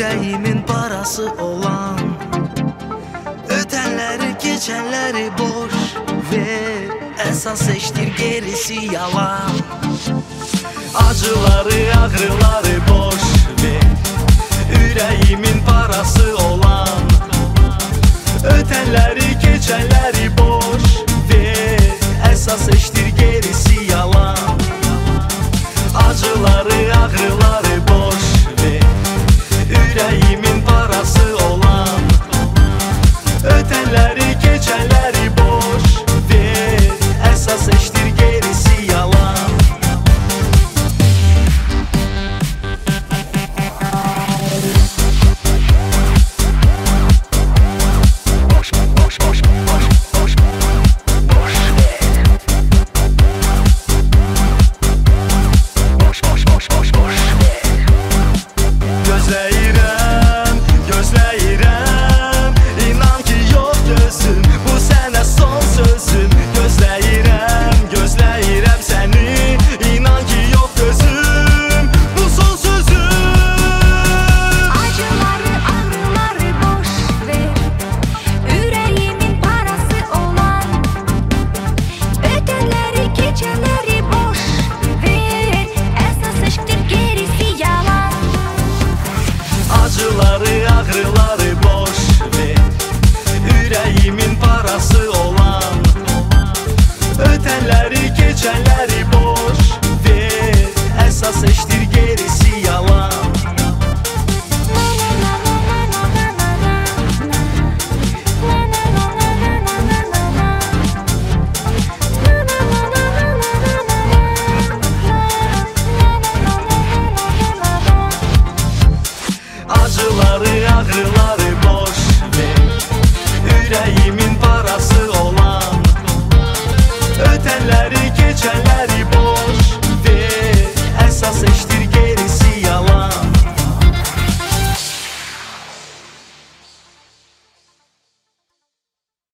yüreğimin parası olan. Ötenleri geçenleri boş ver, esas eştir gerisi yalan. Acıları ağrıları boş ver, yüreğimin parası olan. Ötenleri geçenleri boş ver, esas eştir gerisi yalan. Acıları ağrıları boş ver, yüreğimin parası olan. Ötenleri geçenleri boş ver, esas eştir gerisi yalan. Gözləyirəm, gözləyirəm, inan ki yox gözüm, bu sənə son sözüm. Gözləyirəm, gözləyirəm səni, inan ki yox gözüm, bu son sözüm. Acıları ağrıları boş ver, yüreğimin parası olan. Ötenleri geçenleri boş ver, esas eşittir gerisi yalan. Acıları ağrıları boş ver, yüreğimin parası olan. Ötenleri geçenleri boş ver, esas eşittir gerisi yalan.